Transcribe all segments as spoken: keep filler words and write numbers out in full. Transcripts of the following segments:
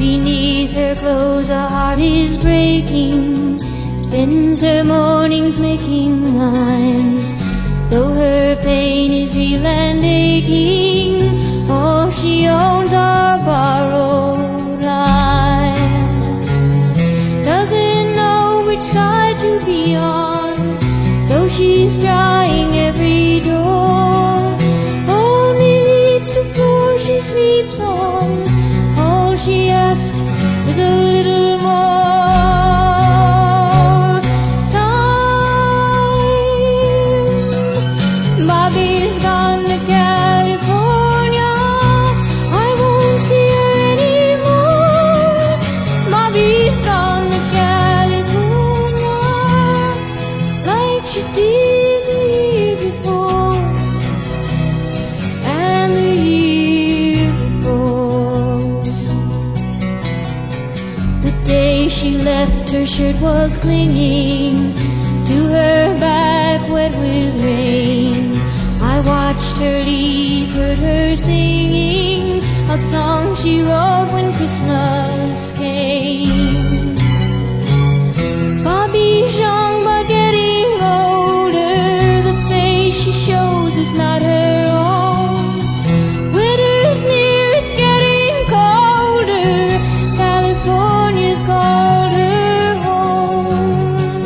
Beneath her clothes a heart is breaking, spends her mornings making rhymes. Though her pain is real and aching, all she owns are borrowed lives. Doesn't know which side to be on, though she's trying every door. Only leads to floor she sleeps on. All she asks is a little more time. Bobby's gone to California, I won't see her anymore. Bobby's gone to California, like she did the year before, and the year before. The day she left, her shirt was clinging to her back, wet with rain. I watched her leave, heard her singing a song she wrote when Christmas came. Bobby's young but getting older, the face she shows is not her own. Winter's near, it's getting colder, California's called her home.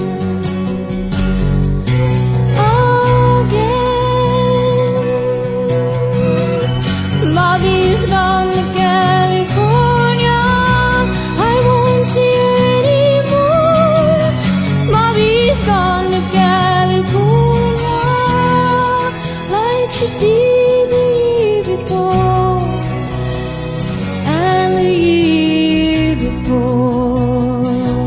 Again, Bobby's gone to California, I won't see her anymore. Bobby's gone to California, like she did the year before, and the year before.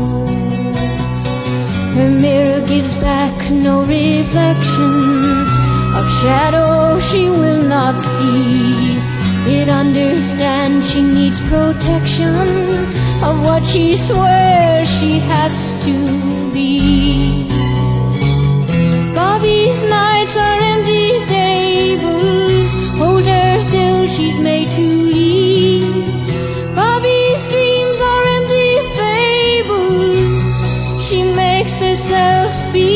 Her mirror gives back no reflection of shadow she will not see. It understands she needs protection of what she swears she has to be. Bobby's nights are empty tables, hold her till she's made to leave. Bobby's dreams are empty fables, she makes herself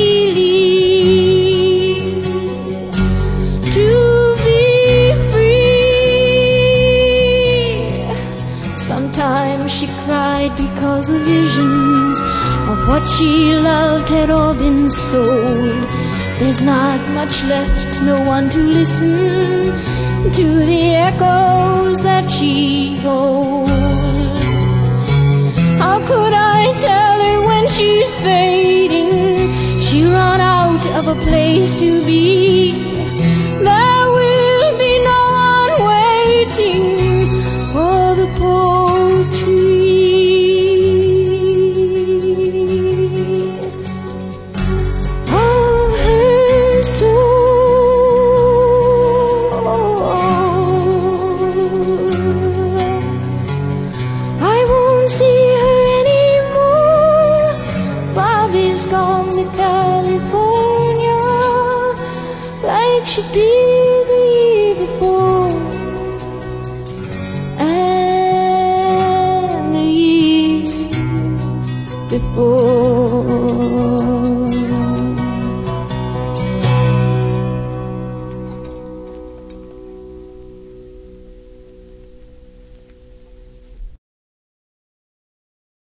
believe. To be free. Sometimes she cried because the visions of what she loved had all been sold. There's not much left, no one to listen to the echoes that she holds. How could I tell her when she's fading, she run out of a place to be? There will be no one waiting for the poetry of her soul. I won't see her anymore. Bobby's gone to California, like she did